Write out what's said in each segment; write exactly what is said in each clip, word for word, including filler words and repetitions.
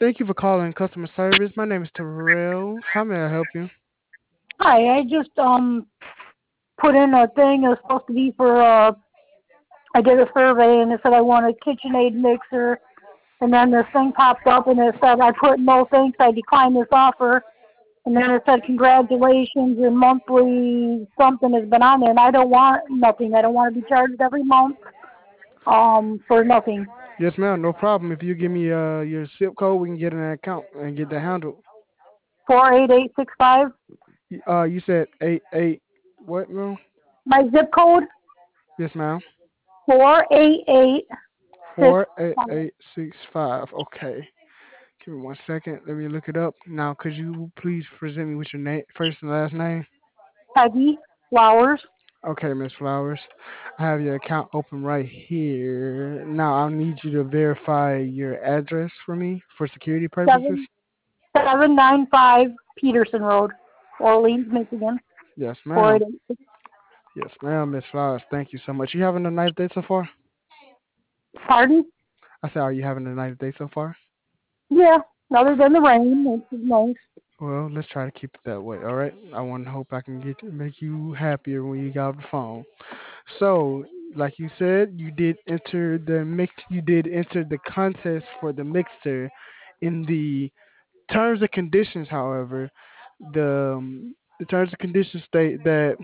Thank you for calling customer service. My name is Terrell. How may I help you? Hi, I just um put in a thing. It was supposed to be for uh I did a survey and it said I want a KitchenAid mixer, and then this thing popped up and it said I put no thanks, I decline this offer, and then it said congratulations, your monthly something has been on there, and I don't want nothing. I don't want to be charged every month um for nothing. Yes, ma'am. No problem. If you give me uh your zip code, we can get an account and get that handled. Four eight eight six five. Y- Uh, you said eight eight. What, ma'am? My zip code Yes, ma'am. four eight eight six Four eight five. eight six five. Okay. Give me one second. Let me look it up. Now, could you please present me with your name, first and last name? Peggy Flowers. Okay, Miss Flowers. I have your account open right here. Now, I'll need you to verify your address for me for security purposes. Seven seven nine five Peterson Road, Orleans, Michigan. Yes, Four eight ma'am. eight six. Yes, ma'am, Miss Flowers. Thank you so much. You having a nice day so far? Pardon? I said, are you having a nice day so far? Yeah. Other than the rain, it's nice. Well, let's try to keep it that way. All right. I want to hope I can get make you happier when you get off the phone. So, like you said, you did enter the mix. You did enter the contest for the mixer. In the terms and conditions, however, the um, the terms and conditions state that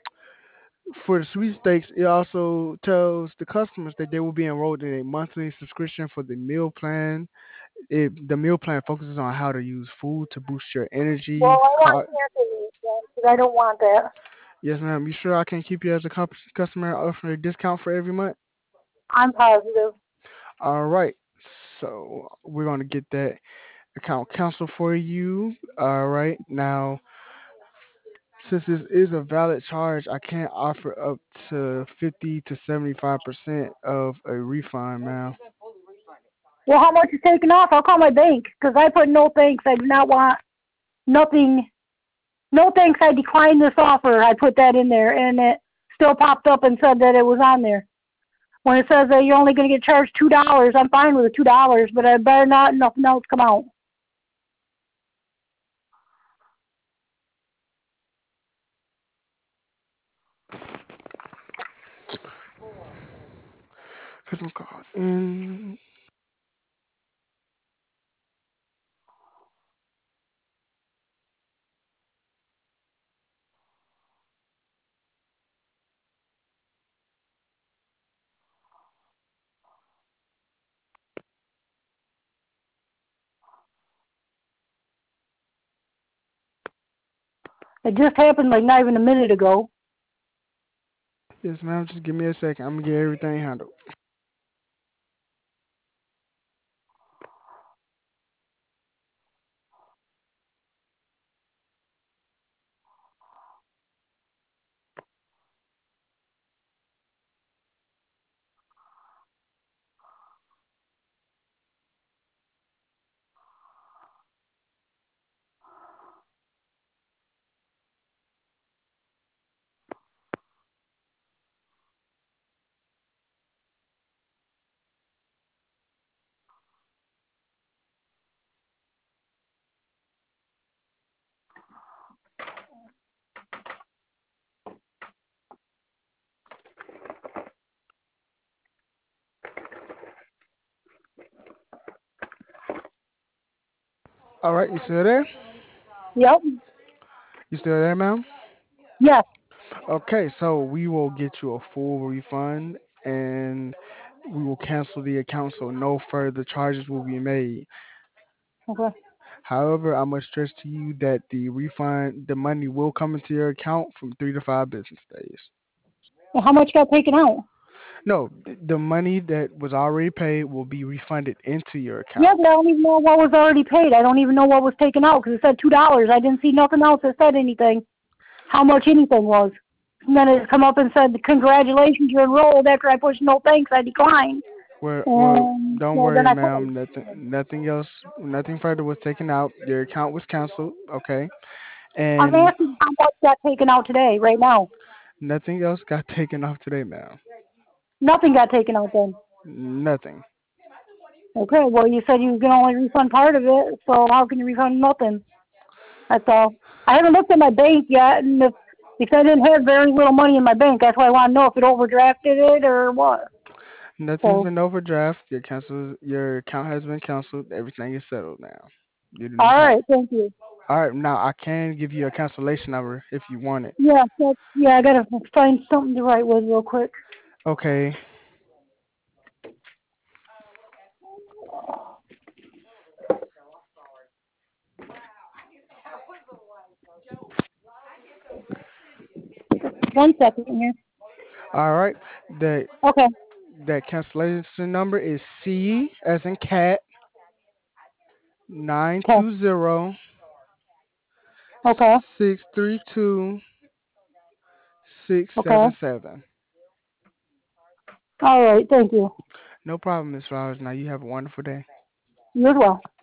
for the sweepstakes, it also tells the customers that they will be enrolled in a monthly subscription for the meal plan. It, the meal plan focuses on how to use food to boost your Well, energy. I want Co- to cancel this then, because I don't want that. yes, ma'am. You sure I can keep you as a cu- customer offering a discount for every month? I'm positive. All right. So we're going to get that account canceled for you. All right. Now, since this is a valid charge, I can't offer up to fifty to seventy-five percent of a refund, ma'am. Well, how much is taken off? I'll call my bank, because I put no thanks. I do not want nothing. No thanks. I decline this offer. I put that in there, and it still popped up and said that it was on there. When it says that you're only going to get charged two dollars, I'm fine with the two dollars, but I better not nothing else come out. Customer call in. It just happened like not even a minute ago. Yes, ma'am. Just give me a second. I'm gonna get everything handled. All right. You still there? Yep. You still there, ma'am? Yes. Okay. So we will get you a full refund, and we will cancel the account so no further charges will be made. Okay. However, I must stress to you that the refund, the money will come into your account from three to five business days. And how much got taken out? No, th- the money that was already paid will be refunded into your Yeah, account. but I don't even know what was already paid. I don't even know what was taken out because it said two dollars. I didn't see nothing else that said anything. How much anything was? And then it come up and said, "Congratulations, you're enrolled." After I pushed no thanks, I declined. Well, well, And don't so then worry, I paid. ma'am. Nothing, nothing else, nothing further was taken out. Your account was canceled. Okay, I'm and asking how much got taken out today, right now. nothing else got taken off today, ma'am. Nothing got taken out then. Nothing. Okay, well, you said you can only refund part of it, so how can you refund nothing? That's all. I haven't looked at my bank yet, and if, because I didn't have very little money in my bank, that's why I want to know if it overdrafted it or what. Nothing's So, been overdraft. Your cancel, your account has been canceled. Everything is settled now. You do all not have. right, thank you. All right, now I can give you a cancellation number if you want it. Yeah, that, yeah, I gotta find something to write with real quick. Okay. One second here. All right. That Okay, that cancellation number is C as in cat nine okay, two zero okay, six three two six okay. seven seven. All right, thank you. No problem, Miss Flowers. Now you have a wonderful day. You as well.